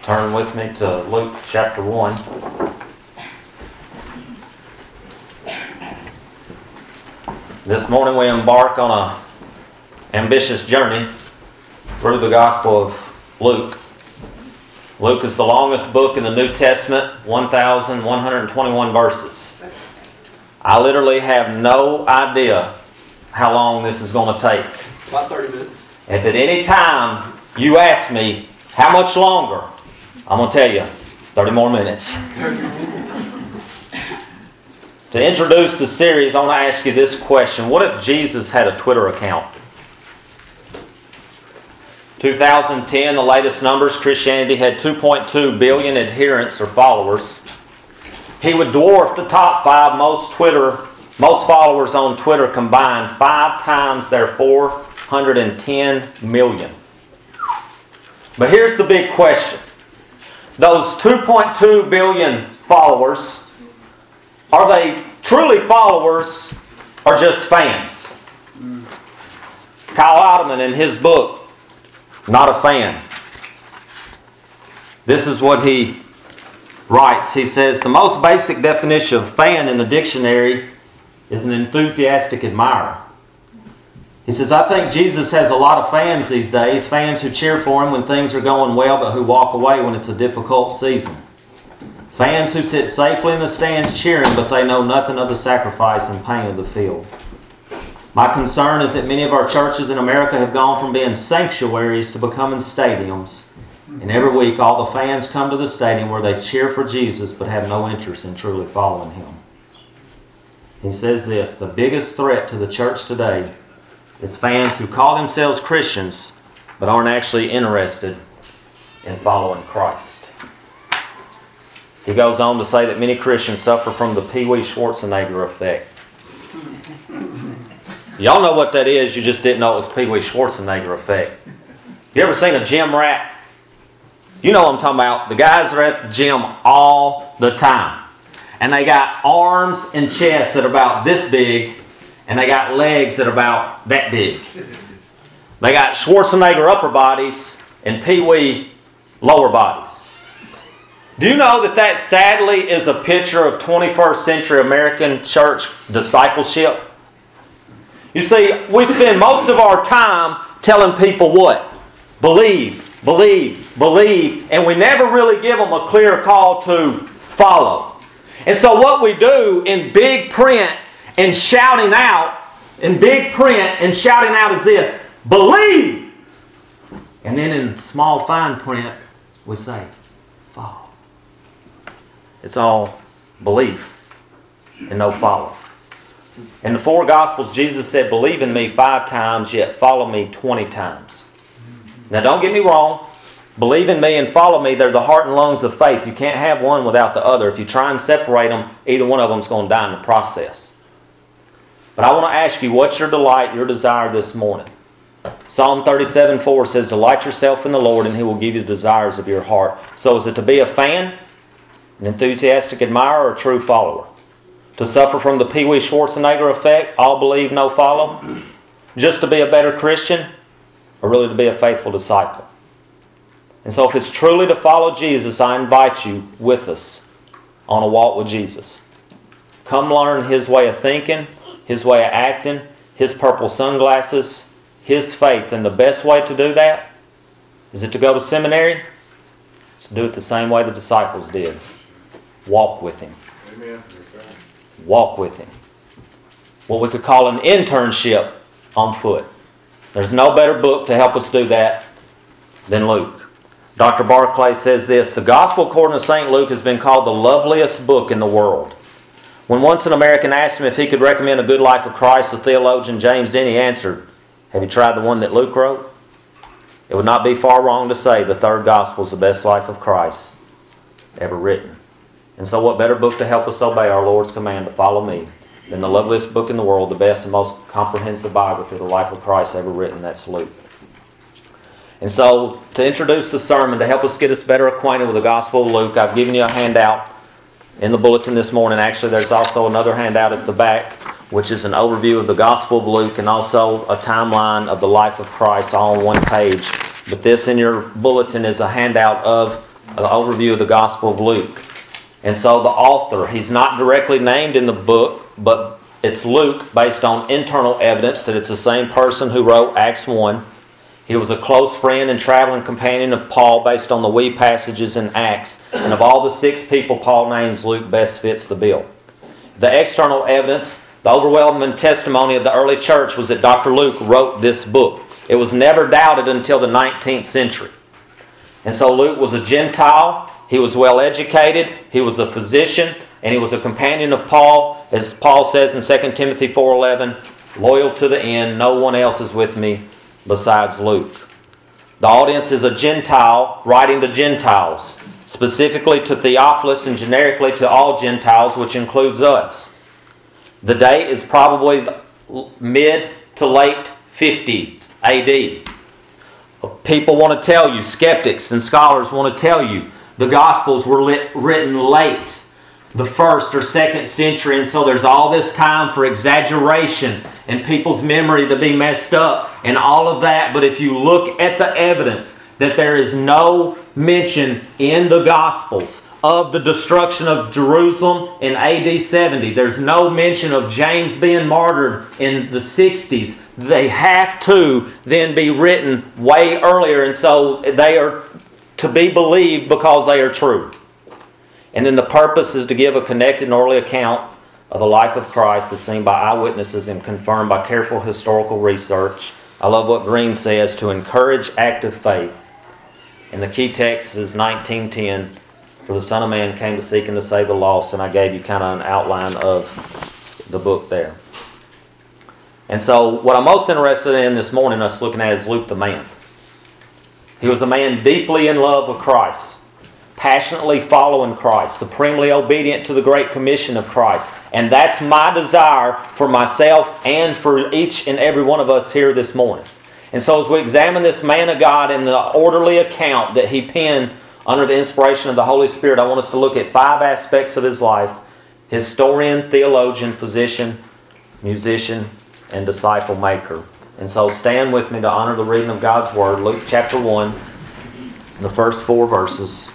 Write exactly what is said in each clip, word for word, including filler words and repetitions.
Turn with me to Luke chapter one. This morning we embark on an ambitious journey through the Gospel of Luke. Luke is the longest book in the New Testament, one thousand one hundred twenty-one verses. I literally have no idea how long this is going to take. About thirty minutes. If at any time you ask me how much longer, I'm going to tell you thirty more minutes. To introduce the series, I want to ask you this question. What if Jesus had a Twitter account? two thousand ten, the latest numbers, Christianity had two point two billion adherents or followers. He would dwarf the top five most Twitter, most followers on Twitter combined, five times their four hundred ten million. But here's the big question. Those two point two billion followers, are they truly followers or just fans? Kyle Idleman in his book, Not a Fan. This is what he writes. He says, the most basic definition of fan in the dictionary is an enthusiastic admirer. He says, I think Jesus has a lot of fans these days, fans who cheer for him when things are going well but who walk away when it's a difficult season. Fans who sit safely in the stands cheering but they know nothing of the sacrifice and pain of the field. My concern is that many of our churches in America have gone from being sanctuaries to becoming stadiums. And every week all the fans come to the stadium where they cheer for Jesus but have no interest in truly following him. He says this, the biggest threat to the church today is fans who call themselves Christians but aren't actually interested in following Christ. He goes on to say that many Christians suffer from the Pee Wee Schwarzenegger effect. Y'all know what that is, you just didn't know it was Pee Wee Schwarzenegger effect. You ever seen a gym rat? You know what I'm talking about. The guys are at the gym all the time. And they got arms and chests that are about this big, and they got legs that are about that big. They got Schwarzenegger upper bodies and Pee Wee lower bodies. Do you know that that sadly is a picture of twenty-first century American church discipleship? You see, we spend most of our time telling people what? Believe, believe, believe, and we never really give them a clear call to follow. And so what we do in big print and shouting out, in big print and shouting out is this, believe! And then in small fine print, we say, follow. It's all belief and no follow. In the four Gospels, Jesus said, believe in me five times, yet follow me twenty times. Now don't get me wrong. Believe in me and follow me, they're the heart and lungs of faith. You can't have one without the other. If you try and separate them, either one of them is going to die in the process. But I want to ask you, what's your delight, your desire this morning? Psalm thirty-seven four says, delight yourself in the Lord and He will give you the desires of your heart. So is it to be a fan, an enthusiastic admirer, or a true follower? To suffer from the Pee Wee Schwarzenegger effect, all believe, no follow? Just to be a better Christian, or really to be a faithful disciple? And so if it's truly to follow Jesus, I invite you with us on a walk with Jesus. Come learn His way of thinking, His way of acting, His purple sunglasses, His faith. And the best way to do that, is it to go to seminary? It's to do it the same way the disciples did. Walk with Him. Amen. Walk with Him. What we could call an internship on foot. There's no better book to help us do that than Luke. Doctor Barclay says this, the Gospel according to Saint Luke has been called the loveliest book in the world. When once an American asked him if he could recommend a good life of Christ, the theologian James Denny answered, have you tried the one that Luke wrote? It would not be far wrong to say the third Gospel is the best life of Christ ever written. And so what better book to help us obey our Lord's command to follow me than the loveliest book in the world, the best and most comprehensive biography of the life of Christ ever written, that's Luke. And so, to introduce the sermon, to help us get us better acquainted with the Gospel of Luke, I've given you a handout in the bulletin this morning. Actually, there's also another handout at the back, which is an overview of the Gospel of Luke and also a timeline of the life of Christ all on one page. But this in your bulletin is a handout of the overview of the Gospel of Luke. And so the author, he's not directly named in the book, but it's Luke based on internal evidence that it's the same person who wrote Acts one. He was a close friend and traveling companion of Paul based on the wee passages in Acts. And of all the six people Paul names, Luke best fits the bill. The external evidence, the overwhelming testimony of the early church was that Doctor Luke wrote this book. It was never doubted until the nineteenth century. And so Luke was a Gentile. He was well educated. He was a physician. And he was a companion of Paul. As Paul says in Second Timothy four eleven, loyal to the end, no one else is with me besides Luke. The audience is a Gentile writing to Gentiles, specifically to Theophilus and generically to all Gentiles, which includes us. The date is probably mid to late fifty A D. People want to tell you, skeptics and scholars want to tell you, the Gospels were lit, written late, the first or second century, and so there's all this time for exaggeration and people's memory to be messed up and all of that. But if you look at the evidence that there is no mention in the Gospels of the destruction of Jerusalem in A D seventy, there's no mention of James being martyred in the sixties, they have to then be written way earlier, and so they are to be believed because they are true. And then the purpose is to give a connected and orderly account of the life of Christ as seen by eyewitnesses and confirmed by careful historical research. I love what Green says, to encourage active faith. And the key text is nineteen ten, for the Son of Man came to seek and to save the lost, and I gave you kind of an outline of the book there. And so what I'm most interested in this morning, us looking at, is Luke the man. He was a man deeply in love with Christ, passionately following Christ, supremely obedient to the Great Commission of Christ. And that's my desire for myself and for each and every one of us here this morning. And so as we examine this man of God and the orderly account that he penned under the inspiration of the Holy Spirit, I want us to look at five aspects of his life: historian, theologian, physician, musician, and disciple maker. And so stand with me to honor the reading of God's Word. Luke chapter one, the first four verses.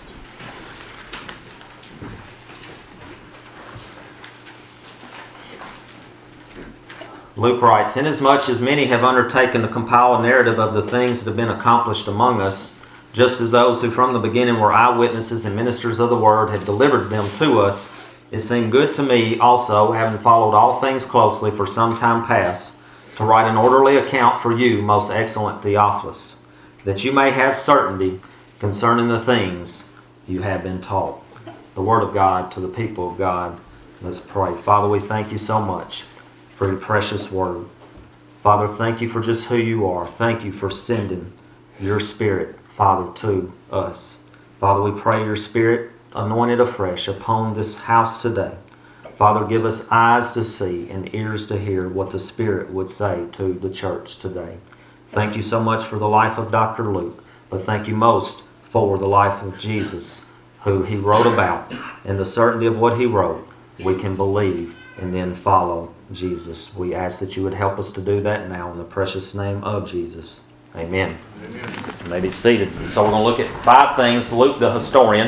Luke writes, "Inasmuch as many have undertaken to compile a narrative of the things that have been accomplished among us, just as those who from the beginning were eyewitnesses and ministers of the Word had delivered them to us, it seemed good to me also, having followed all things closely for some time past, to write an orderly account for you, most excellent Theophilus, that you may have certainty concerning the things you have been taught." The Word of God to the people of God. Let's pray. Father, we thank you so much for your precious Word. Father, thank you for just who you are. Thank you for sending your Spirit, Father, to us. Father, we pray your Spirit anointed afresh upon this house today. Father, give us eyes to see and ears to hear what the Spirit would say to the church today. Thank you so much for the life of Doctor Luke, but thank you most for the life of Jesus, who he wrote about, and the certainty of what he wrote, we can believe and then follow Jesus. We ask that you would help us to do that now in the precious name of Jesus. Amen. Amen. You may be seated. So we're going to look at five things. Luke the historian.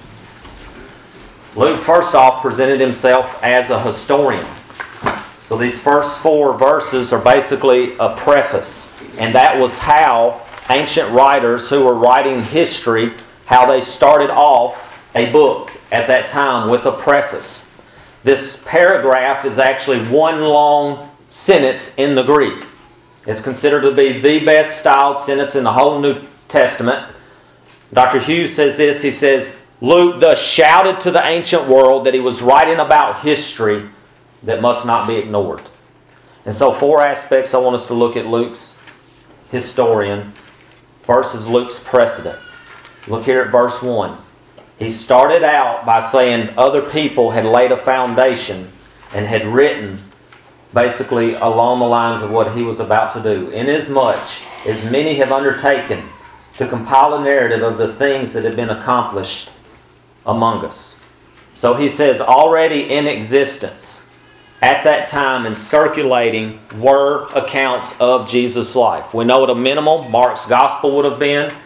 Luke, first off, presented himself as a historian. So these first four verses are basically a preface. And that was how ancient writers who were writing history, how they started off a book at that time with a preface. This paragraph is actually one long sentence in the Greek. It's considered to be the best styled sentence in the whole New Testament. Doctor Hughes says this, he says, Luke thus shouted to the ancient world that he was writing about history that must not be ignored. And so four aspects I want us to look at Luke's historian. First is Luke's precedent. Look here at verse one. He started out by saying other people had laid a foundation and had written basically along the lines of what he was about to do. Inasmuch as many have undertaken to compile a narrative of the things that have been accomplished among us. So he says already in existence at that time and circulating were accounts of Jesus' life. We know at a minimum Mark's gospel would have been.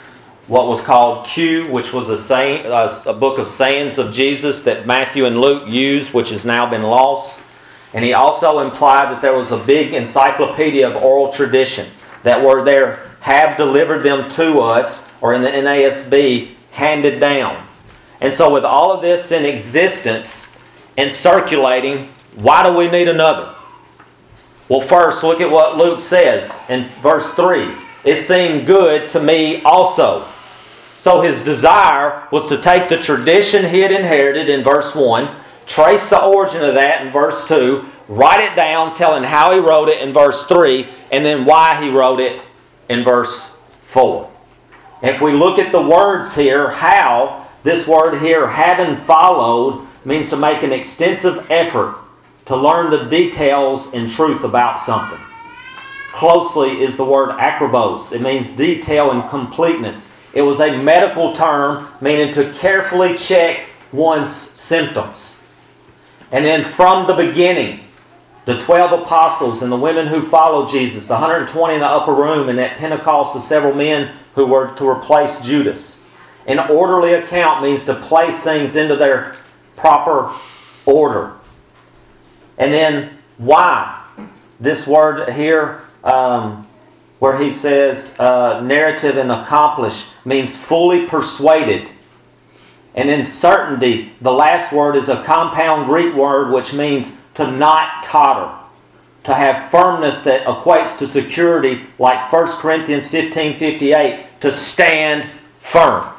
what was called Q, which was a, saying, uh, a book of sayings of Jesus that Matthew and Luke used, which has now been lost. And he also implied that there was a big encyclopedia of oral tradition that were there, have delivered them to us, or in the N A S B, handed down. And so with all of this in existence and circulating, why do we need another? Well, first, look at what Luke says in verse three. It seemed good to me also. So his desire was to take the tradition he had inherited in verse one, trace the origin of that in verse two, write it down, telling how he wrote it in verse three, and then why he wrote it in verse four. If we look at the words here, how, this word here, having followed, means to make an extensive effort to learn the details and truth about something. Closely is the word akribos. It means detail and completeness. It was a medical term meaning to carefully check one's symptoms. And then from the beginning, the twelve apostles and the women who followed Jesus, the one hundred twenty in the upper room, and at Pentecost the several men who were to replace Judas. An orderly account means to place things into their proper order. And then why? This word here, um, where he says uh, narrative and accomplish, means fully persuaded. And then certainty, the last word is a compound Greek word which means to not totter, to have firmness that equates to security, like First Corinthians fifteen fifty-eight, to stand firm.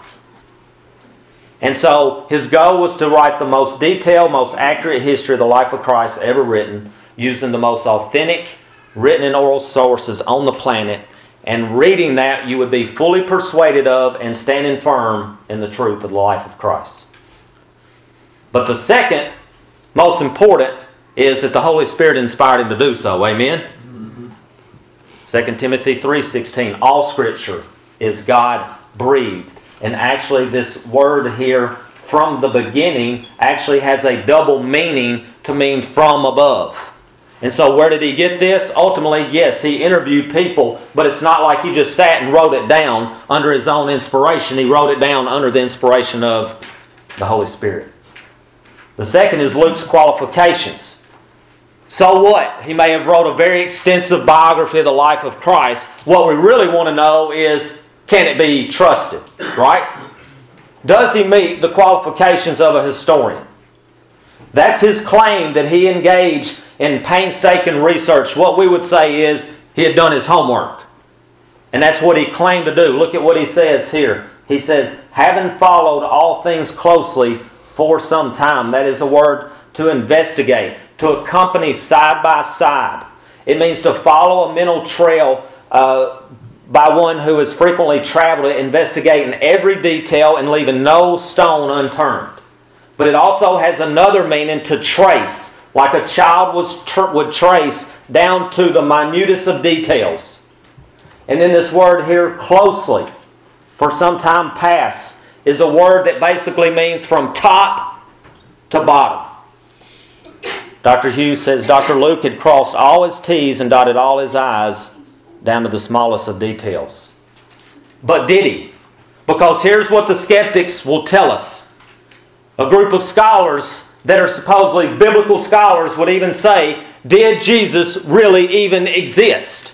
And so his goal was to write the most detailed, most accurate history of the life of Christ ever written, using the most authentic, written and oral sources on the planet. And reading that, you would be fully persuaded of and standing firm in the truth of the life of Christ. But the second, most important, is that the Holy Spirit inspired him to do so. Amen? Mm-hmm. Second Timothy three sixteen, all Scripture is God-breathed. And actually this word here, from the beginning, actually has a double meaning to mean from above. And so where did he get this? Ultimately, yes, he interviewed people, but it's not like he just sat and wrote it down under his own inspiration. He wrote it down under the inspiration of the Holy Spirit. The second is Luke's qualifications. So what? He may have wrote a very extensive biography of the life of Christ. What we really want to know is, can it be trusted? Right? Does he meet the qualifications of a historian? That's his claim, that he engaged in painstaking research. What we would say is he had done his homework. And that's what he claimed to do. Look at what he says here. He says, having followed all things closely for some time. That is a word to investigate, to accompany side by side. It means to follow a mental trail uh, by one who has frequently traveled it, investigating every detail and leaving no stone unturned. But it also has another meaning, to trace, like a child was tr- would trace down to the minutest of details. And then this word here, closely, for some time past, is a word that basically means from top to bottom. Doctor Hughes says Doctor Luke had crossed all his T's and dotted all his I's down to the smallest of details. But did he? Because here's what the skeptics will tell us. A group of scholars that are supposedly biblical scholars would even say, did Jesus really even exist?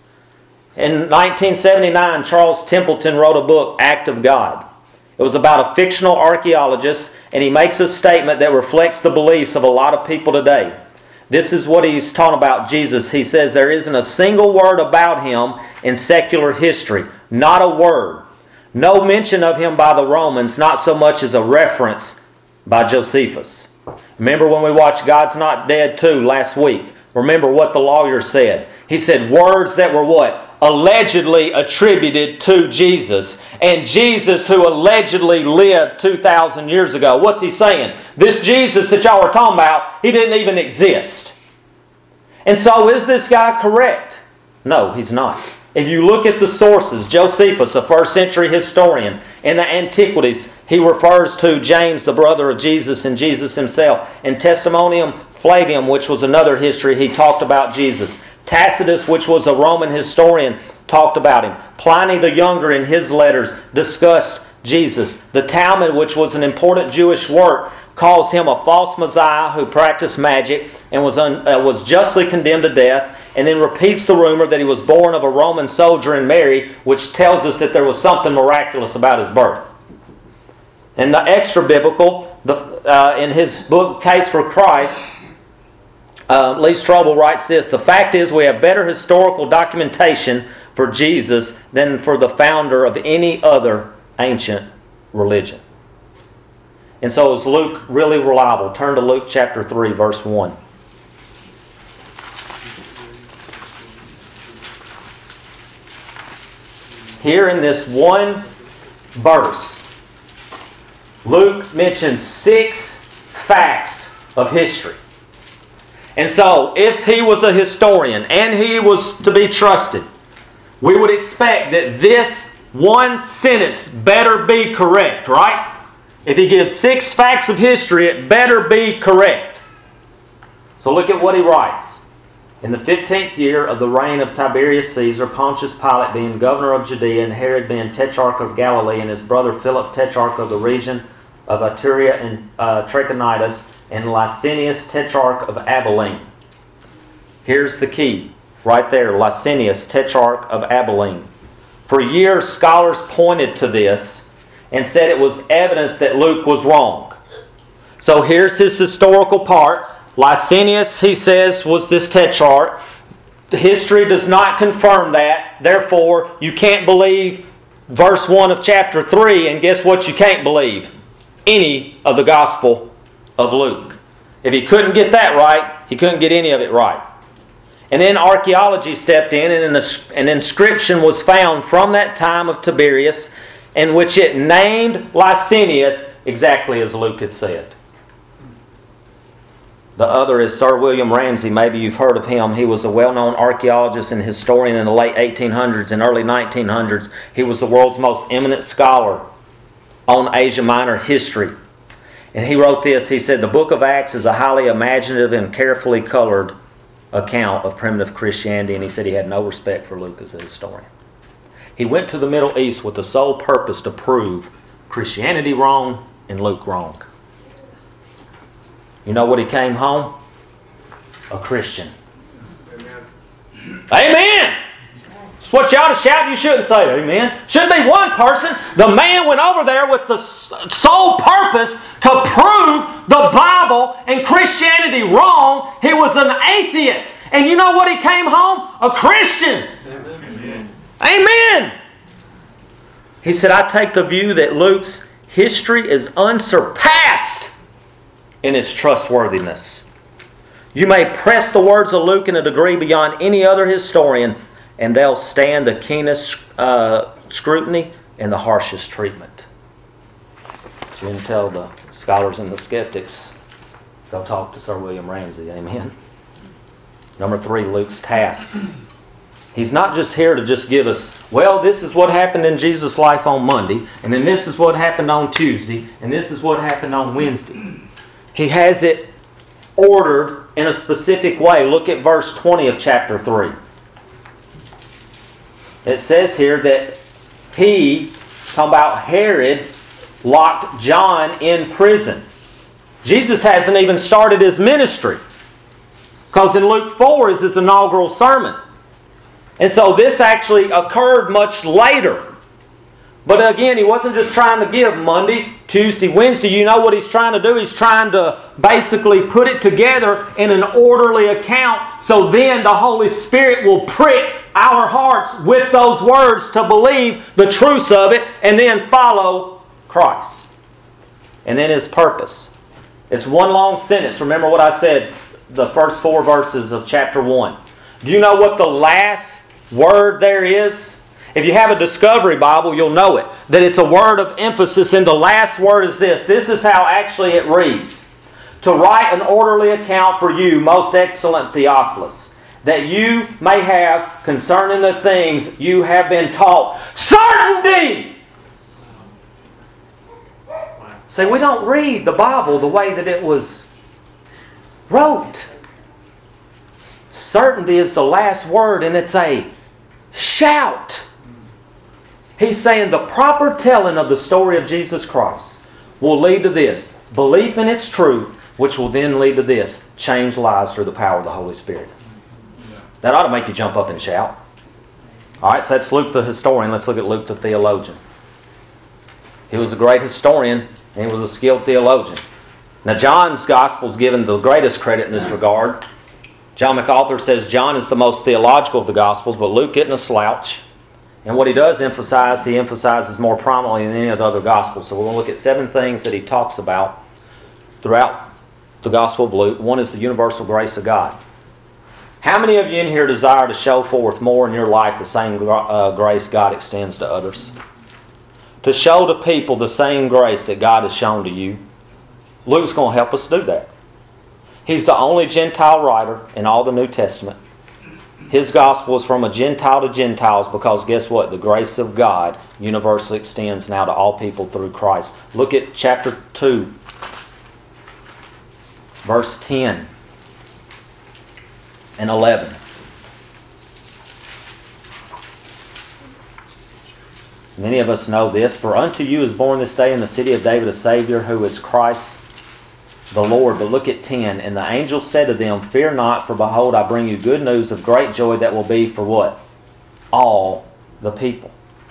In nineteen seventy-nine, Charles Templeton wrote a book, Act of God. It was about a fictional archaeologist, and he makes a statement that reflects the beliefs of a lot of people today. This is what he's talking about Jesus. He says there isn't a single word about him in secular history. Not a word. No mention of him by the Romans, not so much as a reference by Josephus. Remember when we watched God's Not Dead two last week? Remember what the lawyer said. He said words that were what? Allegedly attributed to Jesus. And Jesus, who allegedly lived two thousand years ago, what's he saying? This Jesus that y'all are talking about, he didn't even exist. And so is this guy correct? No, he's not. If you look at the sources, Josephus, a first century historian, in the Antiquities, he refers to James, the brother of Jesus, and Jesus himself. In Testimonium Flavium, which was another history, he talked about Jesus. Tacitus, which was a Roman historian, talked about him. Pliny the Younger in his letters discussed Jesus. The Talmud, which was an important Jewish work, calls him a false Messiah who practiced magic and was, un, uh, was justly condemned to death, and then repeats the rumor that he was born of a Roman soldier in Mary, which tells us that there was something miraculous about his birth. And the extra-biblical, the, uh, in his book, Case for Christ, uh, Lee Strobel writes this: the fact is we have better historical documentation for Jesus than for the founder of any other ancient religion. And so is Luke really reliable? Turn to Luke chapter three, verse one. Here in this one verse, Luke mentions six facts of history. And so, if he was a historian and he was to be trusted, we would expect that this one sentence better be correct, right? If he gives six facts of history, it better be correct. So look at what he writes. In the fifteenth year of the reign of Tiberius Caesar, Pontius Pilate being governor of Judea, and Herod being tetrarch of Galilee, and his brother Philip tetrarch of the region of Iturea and uh, Trachonitis, and Licinius tetrarch of Abilene. Here's the key, right there, Licinius tetrarch of Abilene. For years, scholars pointed to this and said it was evidence that Luke was wrong. So here's his historical part. Licinius, he says, was this tetrarch. History does not confirm that. Therefore, you can't believe verse one of chapter three, and guess what you can't believe? Any of the Gospel of Luke. If he couldn't get that right, he couldn't get any of it right. And then archaeology stepped in, and an inscription was found from that time of Tiberius, in which it named Licinius exactly as Luke had said. The other is Sir William Ramsay. Maybe you've heard of him. He was a well-known archaeologist and historian in the late eighteen hundreds and early nineteen hundreds. He was the world's most eminent scholar on Asia Minor history. And he wrote this. He said, the book of Acts is a highly imaginative and carefully colored account of primitive Christianity. And he said he had no respect for Luke as a historian. He went to the Middle East with the sole purpose to prove Christianity wrong and Luke wrong. You know what he came home? A Christian. Amen. Amen! It's what you ought to shout. You shouldn't say amen. Shouldn't be one person. The man went over there with the sole purpose to prove the Bible and Christianity wrong. He was an atheist. And you know what he came home? A Christian. Amen. Amen. He said, I take the view that Luke's history is unsurpassed in its trustworthiness. You may press the words of Luke in a degree beyond any other historian, and they'll stand the keenest uh, scrutiny and the harshest treatment. So you can tell the scholars and the skeptics, go talk to Sir William Ramsay. Amen. Number three, Luke's task. He's not just here to just give us, well, this is what happened in Jesus' life on Monday, and then this is what happened on Tuesday, and this is what happened on Wednesday. He has it ordered in a specific way. Look at verse twenty of chapter three. It says here that he, talking about Herod, locked John in prison. Jesus hasn't even started his ministry, because in Luke four is his inaugural sermon. And so this actually occurred much later. But again, he wasn't just trying to give Monday, Tuesday, Wednesday. You know what he's trying to do? He's trying to basically put it together in an orderly account, so then the Holy Spirit will prick our hearts with those words to believe the truths of it and then follow Christ. And then his purpose. It's one long sentence. Remember what I said, the first four verses of chapter one. Do you know what the last word there is? If you have a Discovery Bible, you'll know it. That it's a word of emphasis, and the last word is this. This is how actually it reads. To write an orderly account for you, most excellent Theophilus, that you may have concerning the things you have been taught certainty. See, we don't read the Bible the way that it was wrote. Certainty is the last word, and it's a shout. He's saying the proper telling of the story of Jesus Christ will lead to this. Belief in its truth, which will then lead to this. Change lives through the power of the Holy Spirit. That ought to make you jump up and shout. Alright, so that's Luke the historian. Let's look at Luke the theologian. He was a great historian and he was a skilled theologian. Now John's Gospel is given the greatest credit in this regard. John MacArthur says John is the most theological of the Gospels, but Luke isn't a slouch. And what he does emphasize, he emphasizes more prominently than any of the other Gospels. So we're going to look at seven things that he talks about throughout the Gospel of Luke. One is the universal grace of God. How many of you in here desire to show forth more in your life the same uh, grace God extends to others? To show to people the same grace that God has shown to you? Luke's going to help us do that. He's the only Gentile writer in all the New Testament. His gospel is from a Gentile to Gentiles because guess what? The grace of God universally extends now to all people through Christ. Look at chapter two, verse ten and eleven. Many of us know this. For unto you is born this day in the city of David a Savior, who is Christ the Lord. But look at ten. And the angel said to them, Fear not, for behold, I bring you good news of great joy that will be for what? All the people.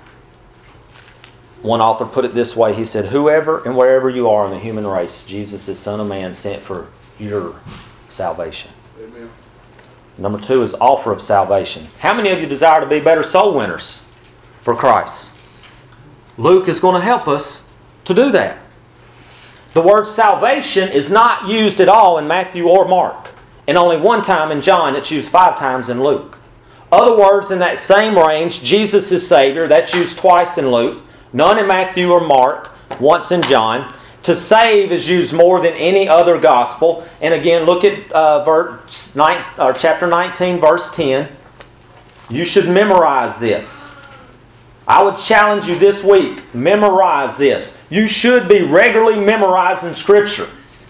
One author put it this way. He said, Whoever and wherever you are in the human race, Jesus, the Son of Man, sent for your salvation. Amen. Number two is offer of salvation. How many of you desire to be better soul winners for Christ? Luke is going to help us to do that. The word salvation is not used at all in Matthew or Mark. And only one time in John. It's used five times in Luke. Other words in that same range, Jesus is Savior. That's used twice in Luke. None in Matthew or Mark. Once in John. To save is used more than any other gospel. And again, look at uh, verse nine, or chapter nineteen, verse ten. You should memorize this. I would challenge you this week, memorize this. You should be regularly memorizing Scripture.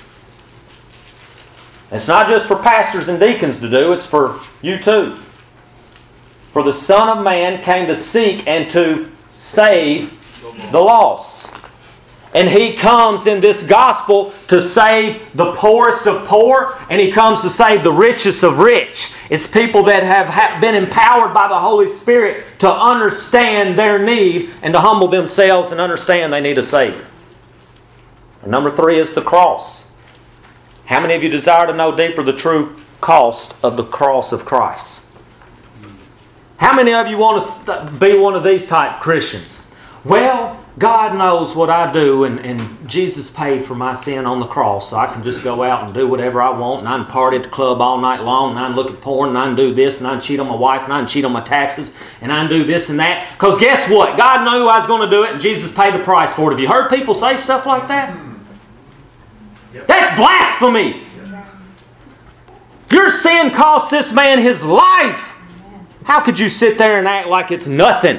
It's not just for pastors and deacons to do, it's for you too. For the Son of Man came to seek and to save the lost. And He comes in this gospel to save the poorest of poor, and He comes to save the richest of rich. It's people that have been empowered by the Holy Spirit to understand their need and to humble themselves and understand they need a Savior. And number three is the cross. How many of you desire to know deeper the true cost of the cross of Christ? How many of you want to be one of these type Christians? Well, God knows what I do, and, and Jesus paid for my sin on the cross, so I can just go out and do whatever I want, and I can party at the club all night long, and I can look at porn, and I can do this, and I can cheat on my wife, and I can cheat on my taxes, and I can do this and that. Because guess what? God knew I was going to do it, and Jesus paid the price for it. Have you heard people say stuff like that? That's blasphemy! Your sin cost this man his life! How could you sit there and act like it's nothing?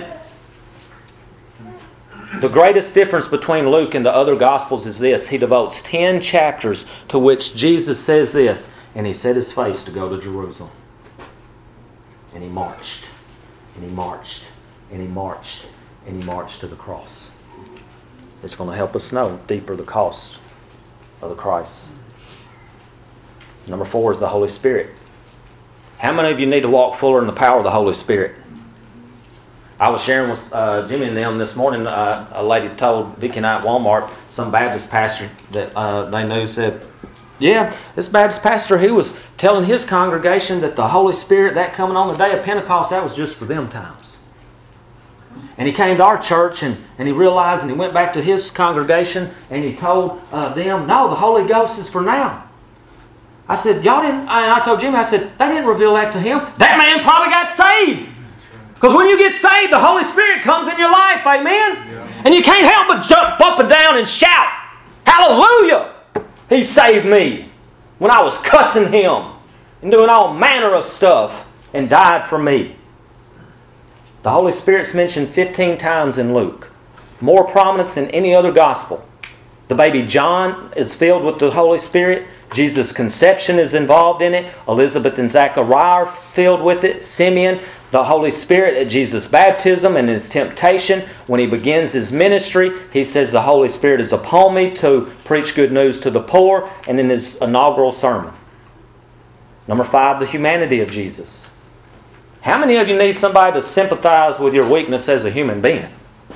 The greatest difference between Luke and the other Gospels is this. He devotes ten chapters to which Jesus says this, and He set His face to go to Jerusalem. And He marched, and He marched, and He marched, and He marched to the cross. It's going to help us know deeper the cost of the Christ. Number four is the Holy Spirit. How many of you need to walk fuller in the power of the Holy Spirit? I was sharing with uh, Jimmy and them this morning. Uh, a lady told Vicki and I at Walmart, some Baptist pastor that uh, they knew said, yeah, this Baptist pastor, he was telling his congregation that the Holy Spirit, that coming on the day of Pentecost, that was just for them times. And he came to our church and, and he realized, and he went back to his congregation and he told uh, them, no, the Holy Ghost is for now. I said, y'all didn't, and I told Jimmy, I said, they didn't reveal that to him. That man probably got saved. Because when you get saved, the Holy Spirit comes in your life, amen? Yeah. And you can't help but jump up and down and shout, hallelujah! He saved me when I was cussing Him and doing all manner of stuff and died for me. The Holy Spirit's mentioned fifteen times in Luke. More prominence than any other gospel. The baby John is filled with the Holy Spirit. Jesus' conception is involved in it. Elizabeth and Zachariah are filled with it. Simeon, the Holy Spirit at Jesus' baptism and his temptation. When he begins his ministry, he says, the Holy Spirit is upon me to preach good news to the poor, and in his inaugural sermon. Number five, the humanity of Jesus. How many of you need somebody to sympathize with your weakness as a human being?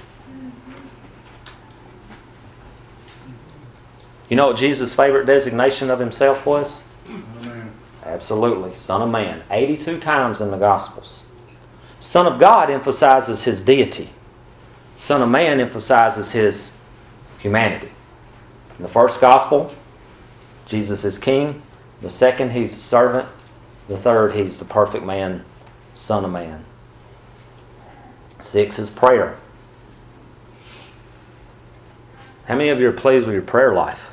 You know what Jesus' favorite designation of himself was? Son of Man. Absolutely. Son of Man. eighty-two times in the Gospels. Son of God emphasizes his deity. Son of Man emphasizes his humanity. In the first Gospel, Jesus is king. The second, he's the servant. The third, he's the perfect man, Son of Man. Six is prayer. How many of you are pleased with your prayer life?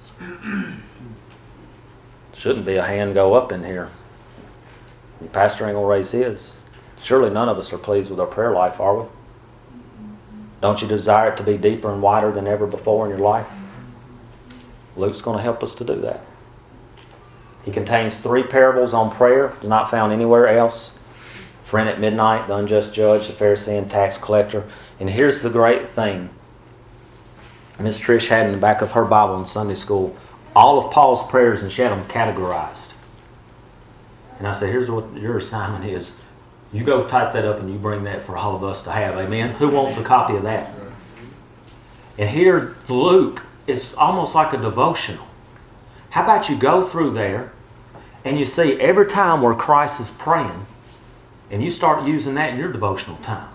Shouldn't be a hand go up in here. Your pastor ain't going to raise his. Surely none of us are pleased with our prayer life, are we? Don't you desire it to be deeper and wider than ever before in your life? Luke's going to help us to do that. He contains three parables on prayer, not found anywhere else. Friend at midnight, the unjust judge, the Pharisee and tax collector. And here's the great thing. Miss Trish had in the back of her Bible in Sunday school all of Paul's prayers, and she had them categorized. And I said, here's what your assignment is. You go type that up and you bring that for all of us to have. Amen? Who wants a copy of that? And here, Luke, it's almost like a devotional. How about you go through there and you see every time where Christ is praying, and you start using that in your devotional time.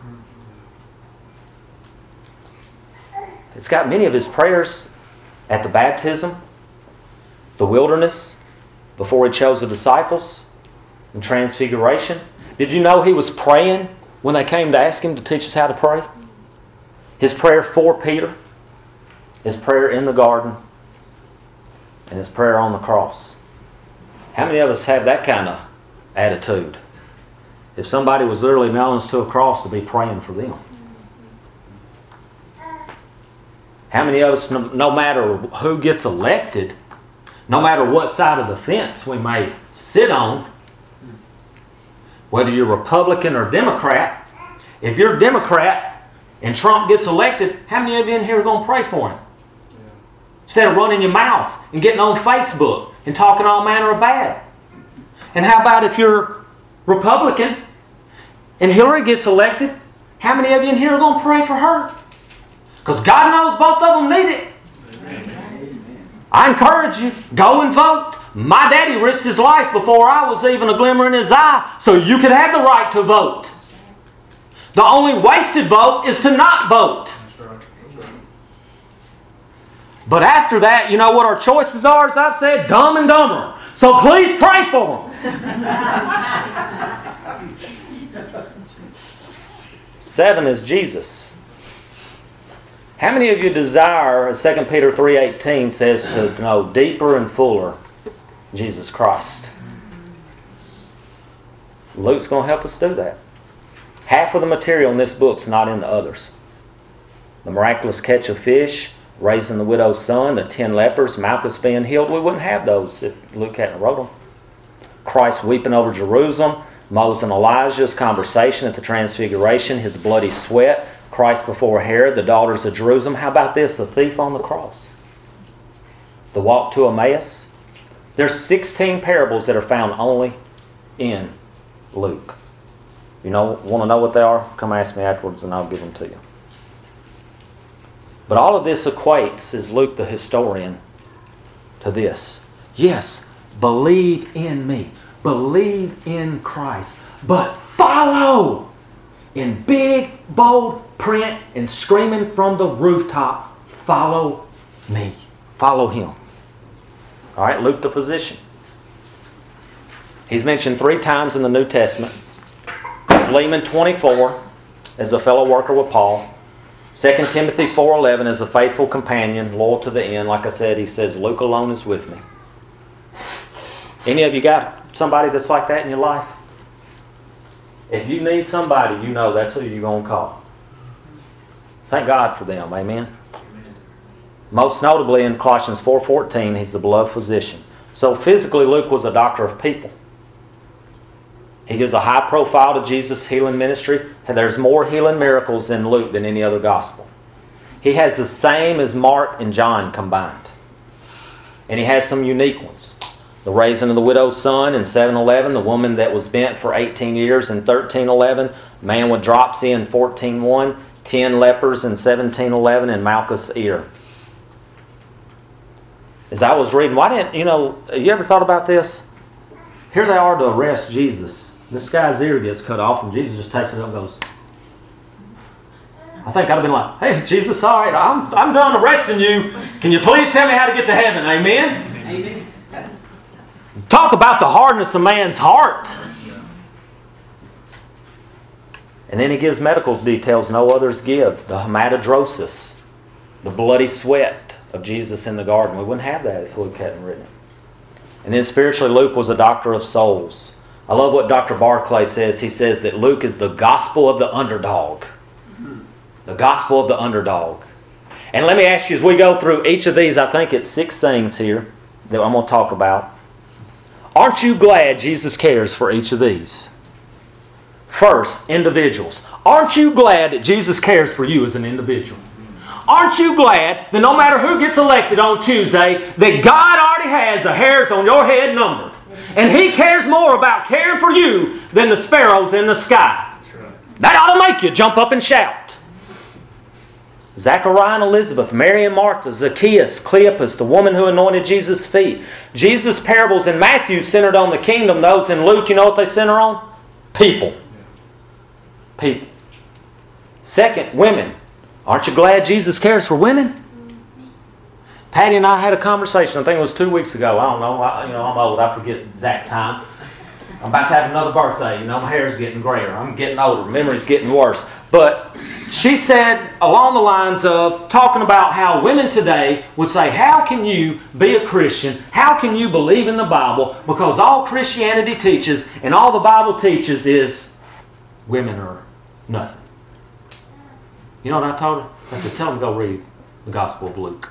It's got many of his prayers at the baptism, the wilderness, before he chose the disciples, and transfiguration. Did you know he was praying when they came to ask him to teach us how to pray? His prayer for Peter, his prayer in the garden, and his prayer on the cross. How many of us have that kind of attitude? If somebody was literally nailing us to a cross, to be praying for them. How many of us, no, no matter who gets elected, no matter what side of the fence we may sit on, whether you're Republican or Democrat, if you're Democrat and Trump gets elected, how many of you in here are going to pray for him? Yeah. Instead of running your mouth and getting on Facebook and talking all manner of bad. And how about if you're Republican and Hillary gets elected, how many of you in here are going to pray for her? Because God knows both of them need it. Amen. I encourage you, go and vote. My daddy risked his life before I was even a glimmer in his eye, so you could have the right to vote. The only wasted vote is to not vote. That's right. That's right. But after that, you know what our choices are? As I've said, dumb and dumber. So please pray for them. Seven is Jesus. How many of you desire, as Second Peter three eighteen says, to know deeper and fuller Jesus Christ? Luke's going to help us do that. Half of the material in this book's not in the others. The miraculous catch of fish, raising the widow's son, the ten lepers, Malchus being healed. We wouldn't have those if Luke hadn't wrote them. Christ weeping over Jerusalem, Moses and Elijah's conversation at the Transfiguration, his bloody sweat, Christ before Herod, the daughters of Jerusalem. How about this? The thief on the cross. The walk to Emmaus. There's sixteen parables that are found only in Luke. You know, want to know what they are? Come ask me afterwards and I'll give them to you. But all of this equates, as Luke the historian, to this. Yes, believe in me. Believe in Christ. But follow in big, bold print and screaming from the rooftop, follow me. Follow him. All right, Luke the physician. He's mentioned three times in the New Testament. Philemon twenty-four as a fellow worker with Paul. Second Timothy four eleven as a faithful companion, loyal to the end. Like I said, he says, Luke alone is with me. Any of you got somebody that's like that in your life? If you need somebody, you know that's who you're going to call. Thank God for them. Amen? Amen. Most notably in Colossians four fourteen, he's the beloved physician. So physically, Luke was a doctor of people. He gives a high profile to Jesus' healing ministry. There's more healing miracles in Luke than any other gospel. He has the same as Mark and John combined. And he has some unique ones. The raising of the widow's son in seven eleven, the woman that was bent for eighteen years in thirteen eleven, man with dropsy in fourteen one, ten lepers in seventeen eleven, and Malchus' ear. As I was reading, why didn't, you know, you ever thought about this? Here they are to arrest Jesus. This guy's ear gets cut off, and Jesus just takes it up and goes. I think I'd have been like, hey, Jesus, all right, I'm, I'm done arresting you. Can you please tell me how to get to heaven? Amen? Amen. Talk about the hardness of man's heart. And then he gives medical details no others give. The hematidrosis, the bloody sweat of Jesus in the garden. We wouldn't have that if Luke hadn't written it. And then spiritually, Luke was a doctor of souls. I love what Doctor Barclay says. He says that Luke is the gospel of the underdog. The gospel of the underdog. And let me ask you, as we go through each of these, I think it's six things here that I'm going to talk about. Aren't you glad Jesus cares for each of these? First, individuals. Aren't you glad that Jesus cares for you as an individual? Aren't you glad that no matter who gets elected on Tuesday, that God already has the hairs on your head numbered? And He cares more about caring for you than the sparrows in the sky. That ought to make you jump up and shout. Zachariah and Elizabeth, Mary and Martha, Zacchaeus, Cleopas, the woman who anointed Jesus' feet. Jesus' parables in Matthew centered on the kingdom. Those in Luke, you know what they center on? People. People. Second, women. Aren't you glad Jesus cares for women? Patty and I had a conversation, I think it was two weeks ago. I don't know. I, you know, I'm old. I forget the exact time. I'm about to have another birthday. You know, my hair's getting grayer. I'm getting older. Memory's getting worse. But she said along the lines of talking about how women today would say, how can you be a Christian? How can you believe in the Bible? Because all Christianity teaches and all the Bible teaches is women are nothing. You know what I told her? I said, tell them to go read the Gospel of Luke.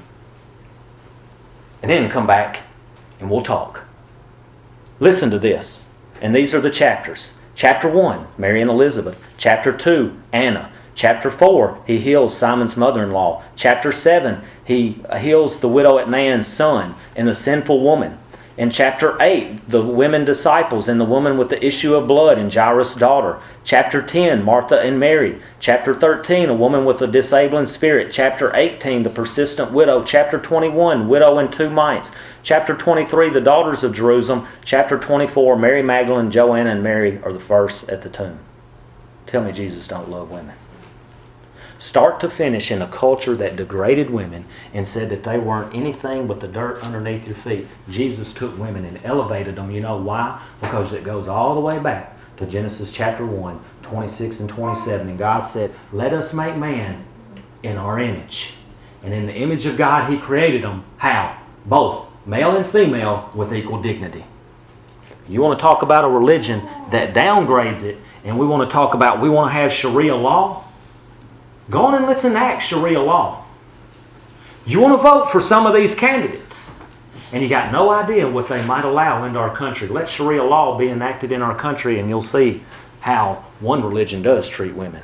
And then come back and we'll talk. Listen to this. And these are the chapters. Chapter one, Mary and Elizabeth. Chapter two, Anna. Chapter four, he heals Simon's mother-in-law. Chapter seven, he heals the widow at Nain's son and the sinful woman. In chapter eight, the women disciples and the woman with the issue of blood and Jairus' daughter. Chapter ten, Martha and Mary. Chapter thirteen, a woman with a disabling spirit. Chapter eighteen, the persistent widow. Chapter twenty-one, widow and two mites. Chapter twenty-three, the daughters of Jerusalem. Chapter twenty-four, Mary Magdalene, Joanna, and Mary are the first at the tomb. Tell me Jesus don't love women. Start to finish in a culture that degraded women and said that they weren't anything but the dirt underneath your feet. Jesus took women and elevated them. You know why? Because it goes all the way back to Genesis chapter one, twenty-six and twenty-seven. And God said, let us make man in our image. And in the image of God He created them. How? Both male and female with equal dignity. You want to talk about a religion that downgrades it, and we want to talk about, we want to have Sharia law? Go on and let's enact Sharia law. You want to vote for some of these candidates, and you got no idea what they might allow into our country. Let Sharia law be enacted in our country, and you'll see how one religion does treat women.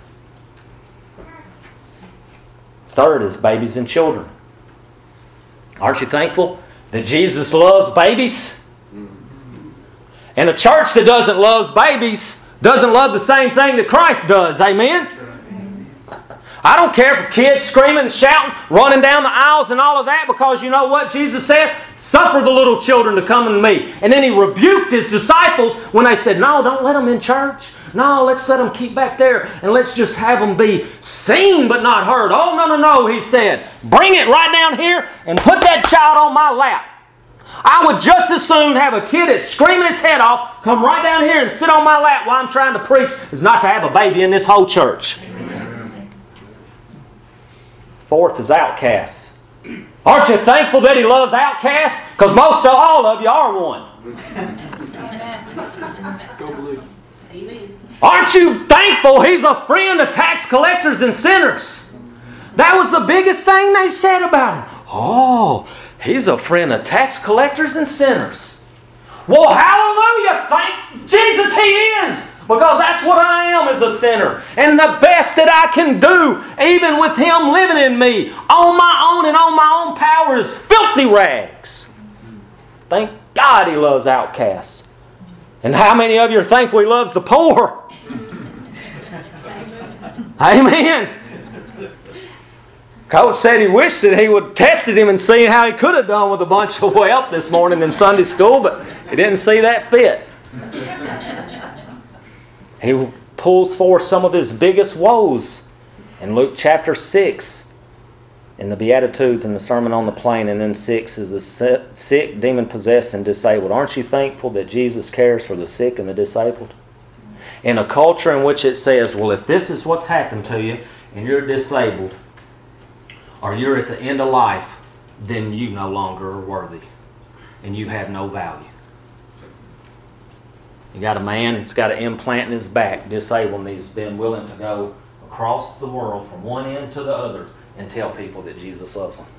Third is babies and children. Aren't you thankful that Jesus loves babies? And a church that doesn't love babies doesn't love the same thing that Christ does. Amen? I don't care for kids screaming and shouting, running down the aisles and all of that, because you know what Jesus said? Suffer the little children to come unto me. And then He rebuked His disciples when they said, no, don't let them in church. No, let's let them keep back there and let's just have them be seen but not heard. Oh, no, no, no, He said. Bring it right down here and put that child on my lap. I would just as soon have a kid that's screaming his head off come right down here and sit on my lap while I'm trying to preach as not to have a baby in this whole church. Fourth is outcasts. Aren't you thankful that He loves outcasts? Because most of all of you are one. Aren't you thankful He's a friend of tax collectors and sinners? That was the biggest thing they said about him. Oh, he's a friend of tax collectors and sinners. Well, hallelujah! Thank Jesus he is! Because that's what I am as a sinner. And the best that I can do, even with Him living in me, on my own and on my own power, is filthy rags. Thank God He loves outcasts. And how many of you are thankful He loves the poor? Amen. Coach said he wished that he would have tested him and seen how he could have done with a bunch of wealth this morning in Sunday school, but he didn't see that fit. He pulls forth some of his biggest woes in Luke chapter six, in the Beatitudes and the Sermon on the Plain, and then six is the sick, demon-possessed, and disabled. Aren't you thankful that Jesus cares for the sick and the disabled? In a culture in which it says, well, if this is what's happened to you and you're disabled or you're at the end of life, then you no longer are worthy and you have no value. You got a man that's got an implant in his back, disabled, and he's been willing to go across the world from one end to the other and tell people that Jesus loves them.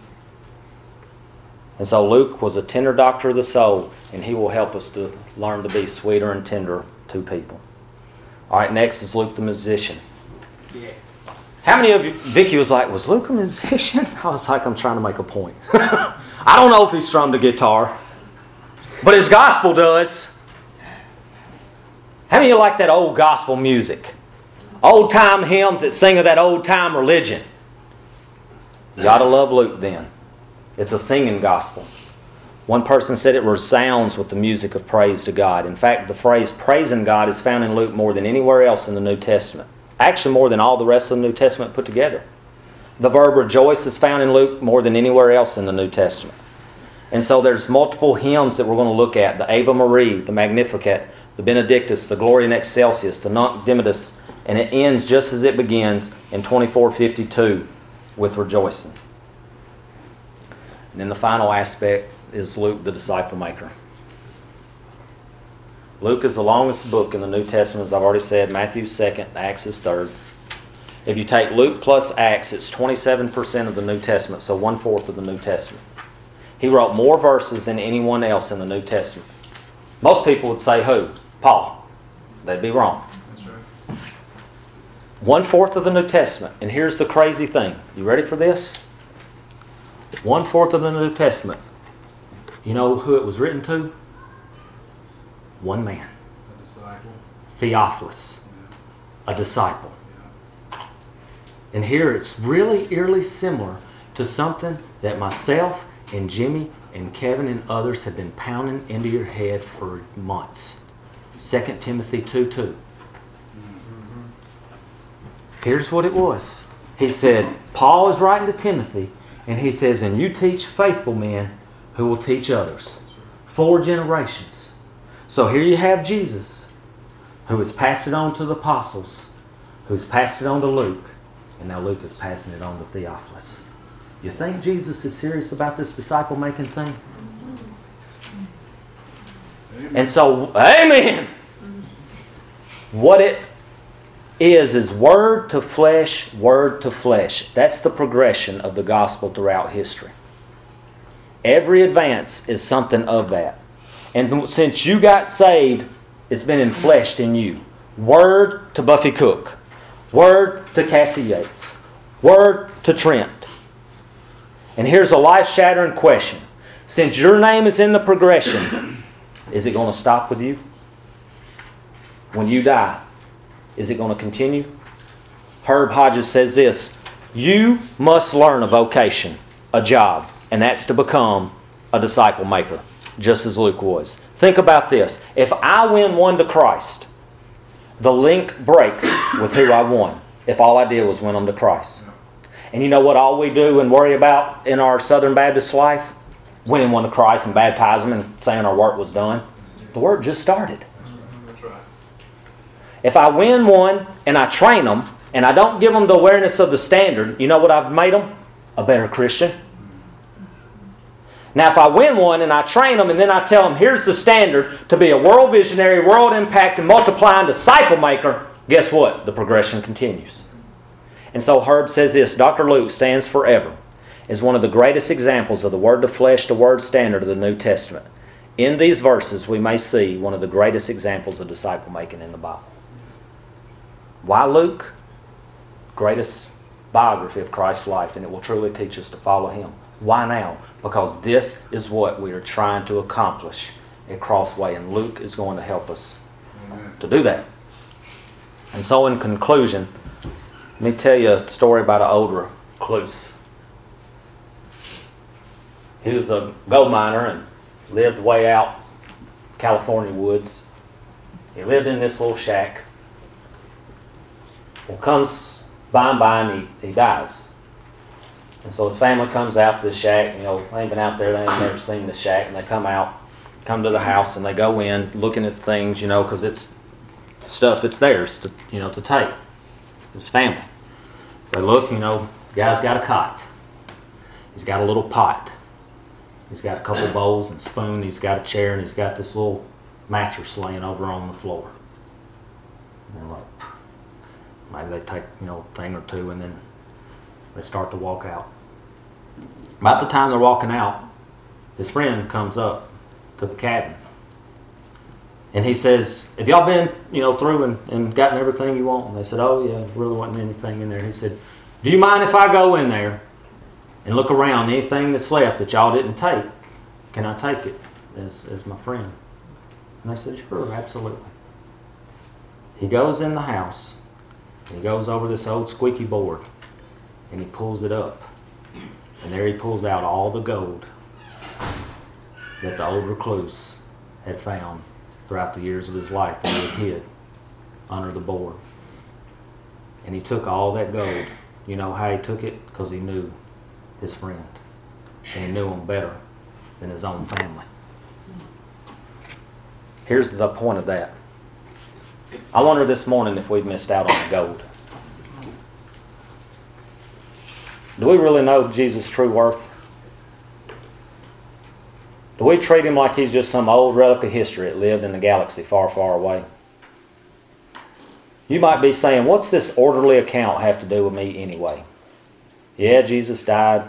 And so Luke was a tender doctor of the soul, and he will help us to learn to be sweeter and tenderer to people. All right, next is Luke the musician. Yeah. How many of you, Vicky was like, was Luke a musician? I was like, I'm trying to make a point. I don't know if he strummed a guitar, but his gospel does. How many of you like that old gospel music? Old-time hymns that sing of that old-time religion. You got to love Luke then. It's a singing gospel. One person said it resounds with the music of praise to God. In fact, the phrase praising God is found in Luke more than anywhere else in the New Testament. Actually, more than all the rest of the New Testament put together. The verb rejoice is found in Luke more than anywhere else in the New Testament. And so there's multiple hymns that we're going to look at. The Ave Maria, the Magnificat, the Benedictus, the Gloria in Excelsis, the Nunc Dimittis, and it ends just as it begins in twenty-four fifty-two with rejoicing. And then the final aspect is Luke, the disciple maker. Luke is the longest book in the New Testament, as I've already said. Matthew's second, Acts is third. If you take Luke plus Acts, it's twenty-seven percent of the New Testament, so one-fourth of the New Testament. He wrote more verses than anyone else in the New Testament. Most people would say who? Paul. They'd be wrong. That's right. One-fourth of the New Testament. And here's the crazy thing. You ready for this? One-fourth of the New Testament. You know who it was written to? One man. A disciple. Theophilus. Yeah. A disciple. Yeah. And here it's really eerily similar to something that myself and Jimmy and Kevin and others have been pounding into your head for months. Second Timothy two two. Mm-hmm. Here's what it was. He said, Paul is writing to Timothy, and he says, and you teach faithful men who will teach others. Four generations. So here you have Jesus, who has passed it on to the apostles, who's passed it on to Luke, and now Luke is passing it on to Theophilus. You think Jesus is serious about this disciple-making thing? Amen. And so, amen! What it is, is word to flesh, word to flesh. That's the progression of the gospel throughout history. Every advance is something of that. And since you got saved, it's been enfleshed in you. Word to Buffy Cook. Word to Cassie Yates. Word to Trent. And here's a life-shattering question. Since your name is in the progression, is it going to stop with you? When you die, is it going to continue? Herb Hodges says this, you must learn a vocation, a job, and that's to become a disciple maker, just as Luke was. Think about this. If I win one to Christ, the link breaks with who I won if all I did was win them to Christ. And you know what all we do and worry about in our Southern Baptist life? Winning one to Christ and baptize them and saying our work was done. The work just started. That's right. If I win one and I train them and I don't give them the awareness of the standard, you know what I've made them? A better Christian. Now if I win one and I train them and then I tell them here's the standard to be a world visionary, world impact and multiplying disciple maker, guess what? The progression continues. And so Herb says this, Doctor Luke stands forever as one of the greatest examples of the word to flesh to word standard of the New Testament. In these verses, we may see one of the greatest examples of disciple making in the Bible. Why Luke? Greatest biography of Christ's life, and it will truly teach us to follow him. Why now? Because this is what we are trying to accomplish at Crossway, and Luke is going to help us Amen. to do that. And so in conclusion, let me tell you a story about an old recluse. He was a gold miner and lived way out California woods. He lived in this little shack. Well, comes by and by and he, he dies. And so his family comes out to the shack. You know, they ain't been out there, they ain't never seen the shack. And they come out, come to the house, and they go in looking at things, you know, because it's stuff that's theirs to, you know, to take. His family. So they look, you know, the guy's got a cot. He's got a little pot. He's got a couple bowls and spoon. He's got a chair, and he's got this little mattress laying over on the floor. And they're like, maybe they take, you know, a thing or two, and then they start to walk out. About the time they're walking out, his friend comes up to the cabin. And he says, have y'all been, you know, through and, and gotten everything you want? And they said, oh yeah, there really wasn't anything in there. He said, do you mind if I go in there and look around anything that's left that y'all didn't take? Can I take it as, as my friend? And they said, sure, absolutely. He goes in the house. He goes over this old squeaky board. And he pulls it up. And there he pulls out all the gold that the old recluse had found throughout the years of his life that he had hid under the board. And he took all that gold. You know how he took it? Because he knew his friend. And he knew him better than his own family. Here's the point of that. I wonder this morning if we've missed out on the gold. Do we really know Jesus' true worth? Do we treat him like he's just some old relic of history that lived in a galaxy far, far away? You might be saying, what's this orderly account have to do with me anyway? Yeah, Jesus died.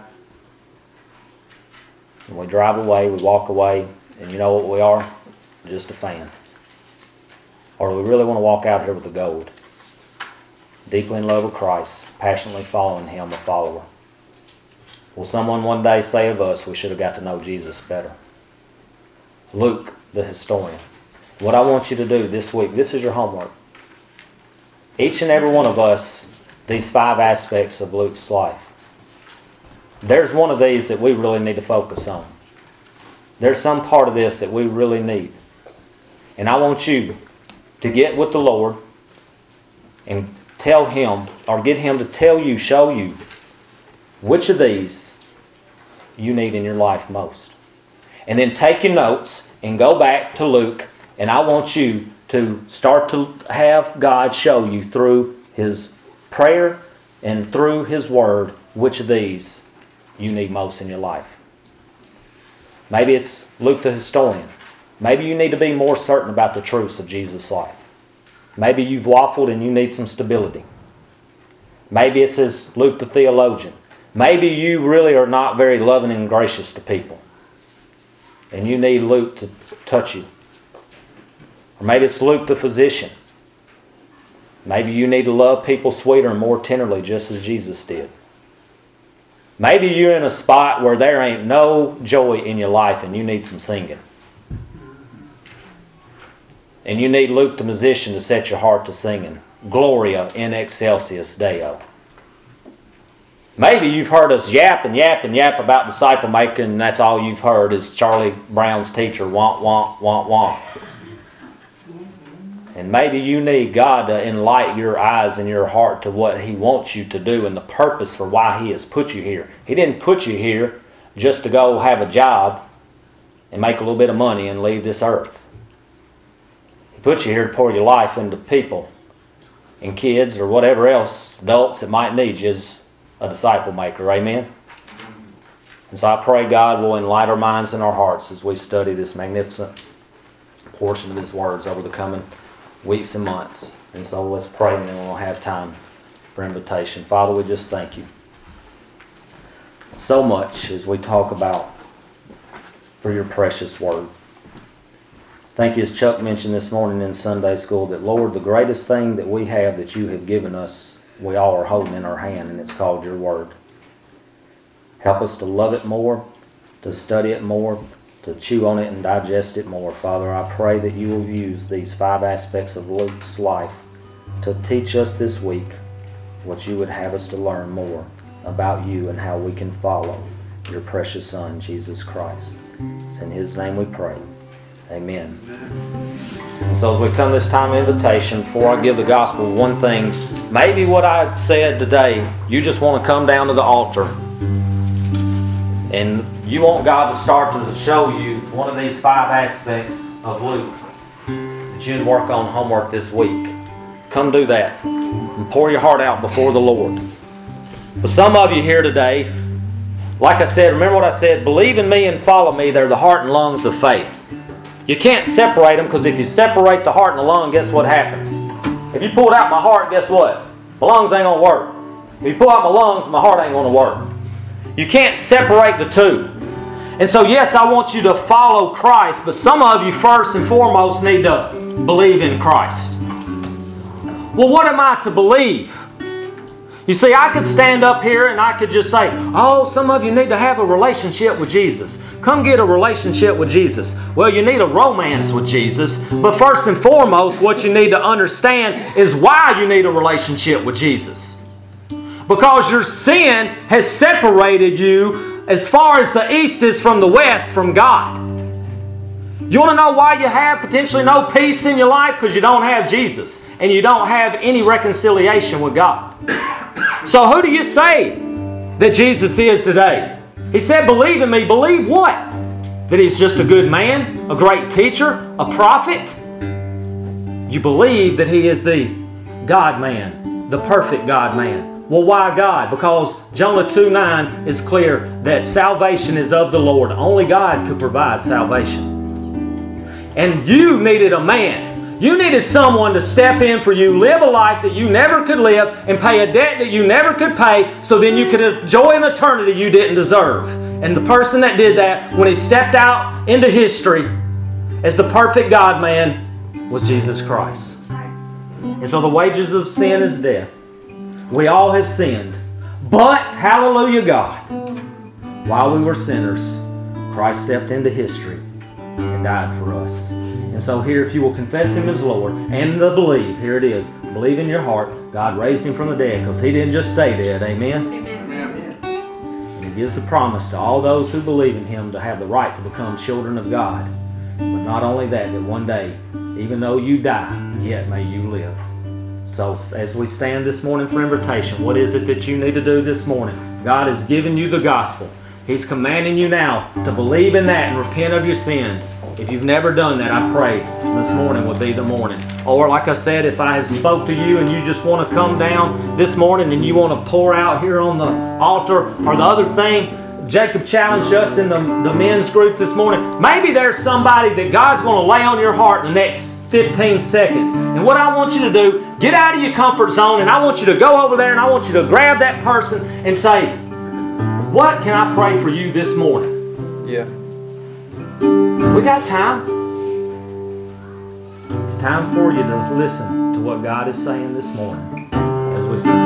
And we drive away, we walk away, and you know what we are? Just a fan. Or do we really want to walk out here with the gold? Deeply in love with Christ, passionately following him, a follower. Will someone one day say of us, we should have got to know Jesus better? Luke, the historian. What I want you to do this week, this is your homework. Each and every one of us, these five aspects of Luke's life. There's one of these that we really need to focus on. There's some part of this that we really need. And I want you to get with the Lord and tell him, or get him to tell you, show you, which of these you need in your life most. And then take your notes and go back to Luke, and I want you to start to have God show you through his prayer and through his word which of these you need most in your life. Maybe it's Luke the historian. Maybe you need to be more certain about the truths of Jesus' life. Maybe you've waffled and you need some stability. Maybe it's as Luke the theologian. Maybe you really are not very loving and gracious to people, and you need Luke to touch you. Or maybe it's Luke the physician. Maybe you need to love people sweeter and more tenderly, just as Jesus did. Maybe you're in a spot where there ain't no joy in your life and you need some singing. And you need Luke the musician to set your heart to singing. Gloria in excelsis Deo. Maybe you've heard us yap and yap and yap about disciple making, and that's all you've heard is Charlie Brown's teacher, want, want, want, want. And maybe you need God to enlighten your eyes and your heart to what he wants you to do and the purpose for why he has put you here. He didn't put you here just to go have a job and make a little bit of money and leave this earth. He put you here to pour your life into people and kids or whatever else, adults that might need you as a disciple maker. Amen? And so I pray God will enlighten our minds and our hearts as we study this magnificent portion of his words over the coming weeks and months. And so let's pray, and then we'll have time for invitation. Father, we just thank you so much as we talk about for your precious word. Thank you, as Chuck mentioned this morning in Sunday school, that Lord, the greatest thing that we have that you have given us, we all are holding in our hand, and it's called your word. Help us to love it more, to study it more, to chew on it and digest it more. Father, I pray that you will use these five aspects of Luke's life to teach us this week what you would have us to learn more about you and how we can follow your precious Son, Jesus Christ. It's in his name we pray. Amen. And so as we come this time of invitation, before I give the gospel, one thing, maybe what I said today, you just want to come down to the altar and you want God to start to show you one of these five aspects of Luke that you'd work on homework this week. Come do that and pour your heart out before the Lord. But some of you here today, like I said, remember what I said, believe in me and follow me. They're the heart and lungs of faith. You can't separate them, because if you separate the heart and the lung, guess what happens? If you pulled out my heart, guess what? My lungs ain't going to work. If you pull out my lungs, my heart ain't going to work. You can't separate the two. And so yes, I want you to follow Christ, but some of you first and foremost need to believe in Christ. Well, what am I to believe? You see, I could stand up here and I could just say, oh, some of you need to have a relationship with Jesus. Come get a relationship with Jesus. Well, you need a romance with Jesus. But first and foremost, what you need to understand is why you need a relationship with Jesus. Because your sin has separated you as far as the east is from the west from God. You want to know why you have potentially no peace in your life? Because you don't have Jesus. And you don't have any reconciliation with God. So who do you say that Jesus is today? He said, believe in me. Believe what? That He's just a good man, a great teacher, a prophet? You believe that He is the God-man, the perfect God-man. Well, why God? Because Jonah two nine is clear that salvation is of the Lord. Only God could provide salvation. And you needed a man. You needed someone to step in for you, live a life that you never could live, and pay a debt that you never could pay, so then you could enjoy an eternity you didn't deserve. And the person that did that, when He stepped out into history as the perfect God-man, was Jesus Christ. And so the wages of sin is death. We all have sinned. But, hallelujah God, while we were sinners, Christ stepped into history and died for us. And so here, if you will confess Him as Lord and to believe, here it is, believe in your heart, God raised Him from the dead, because He didn't just stay dead. Amen? Amen. And He gives the promise to all those who believe in Him to have the right to become children of God. But not only that, that one day, even though you die, yet may you live. So as we stand this morning for invitation, what is it that you need to do this morning? God has given you the gospel. He's commanding you now to believe in that and repent of your sins. If you've never done that, I pray this morning would be the morning. Or like I said, if I have spoke to you and you just want to come down this morning and you want to pour out here on the altar, or the other thing, Jacob challenged us in the, the men's group this morning. Maybe there's somebody that God's going to lay on your heart in the next fifteen seconds. And what I want you to do, get out of your comfort zone, and I want you to go over there and I want you to grab that person and say, what can I pray for you this morning? Yeah. We got time. It's time for you to listen to what God is saying this morning as we sing.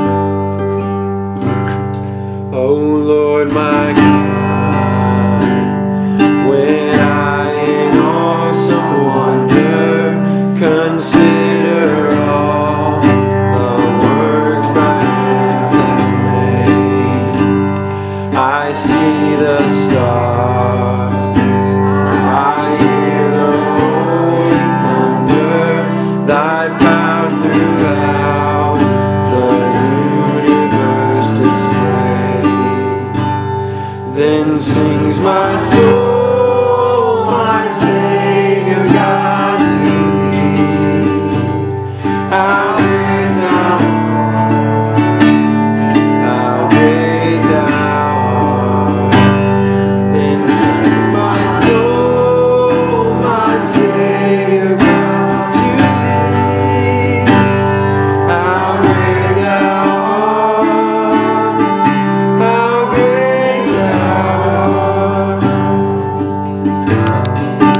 Oh Lord my God, when I in awesome wonder consider all the works thy hands have made, I see the stars, I hear the rolling thunder, thy power throughout the universe display. Then sings my soul.